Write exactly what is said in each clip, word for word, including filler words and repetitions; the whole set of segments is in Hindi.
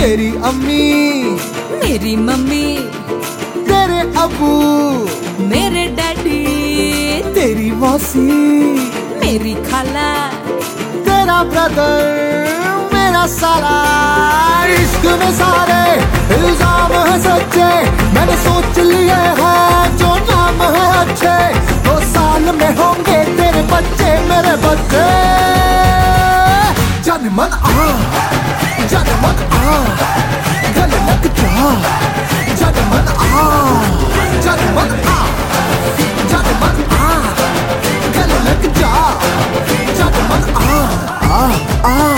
तेरी अम्मी, मेरी मम्मी, तेरे अबू, मेरे डैडी, तेरी मौसी, मेरी खाला, तेरा ब्रदर, मेरा साला। इश्क में सारे इल्जाम है सच्चे, मैंने सोच लिए हैं जो नाम है अच्छे। दो साल में होंगे तेरे बच्चे मेरे बच्चे। जन मन आ, जन मन आ, गले लग जा। जन मन आ, जन मन आ, जन मन आ, गले लग जा। जन मन आ, आ, आ।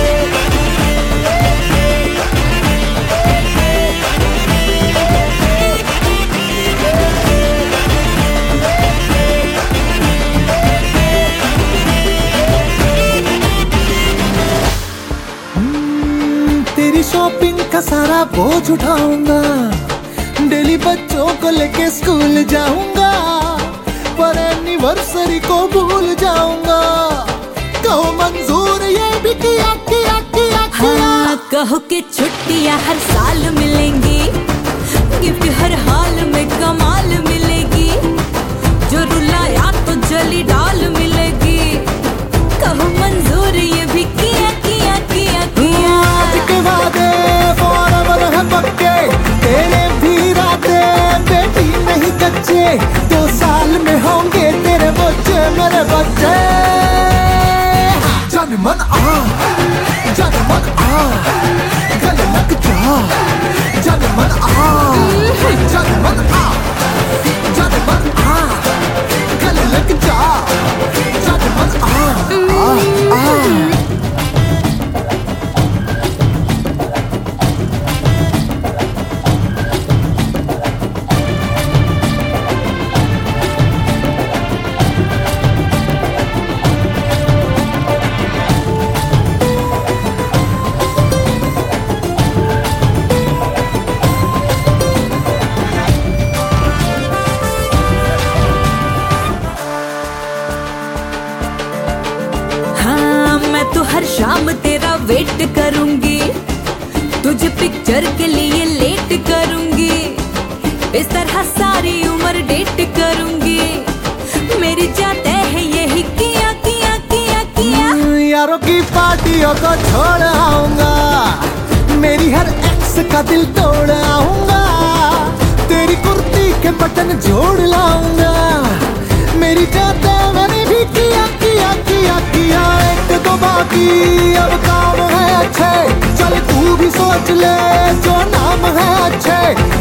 तेरी शॉपिंग का सारा बोझ उठाऊंगा, डेली बच्चों को लेके स्कूल जाऊंगा, पर एनिवर्सरी को भूल जाऊंगा। कहो मंजूर ये भी किया किया किया किया। हाँ, कहो कि छुट्टियां हर साल मिलेंगी, गिफ्ट हर हाल में कमाल मिलेगी, जो रुलाया तो जली डाल मिलेगी। कहो मंजूर ये भी किया किया किया किया। आज के वादे फॉरवर है पक्के, तेरे भी राते बेटी नहीं कच्चे। दो साल में होंगे तेरे बच्चे मेरे बच्चे। जन मन आ, जन मन आ, गले लग जा। जन मन आ, जन मन आ, जन मन आ, गले लग जा। जन मन आ, आ, आ। तो हर शाम तेरा वेट करूंगी, तुझे पिक्चर के लिए लेट करूंगी, इस तरह सारी उम्र डेट करूंगी। मेरी जाते है यही किया किया किया किया। यारों की पार्टियों को छोड़ आऊंगा, मेरी हर एक्स का दिल तोड़ आऊंगा, तेरी कुर्ती के बटन जोड़ लाऊंगा। मेरी जाते मैंने भी किया किया किया किया। एक दो बाकी अब काम है अच्छे, चल तू भी सोच ले जो नाम है अच्छे।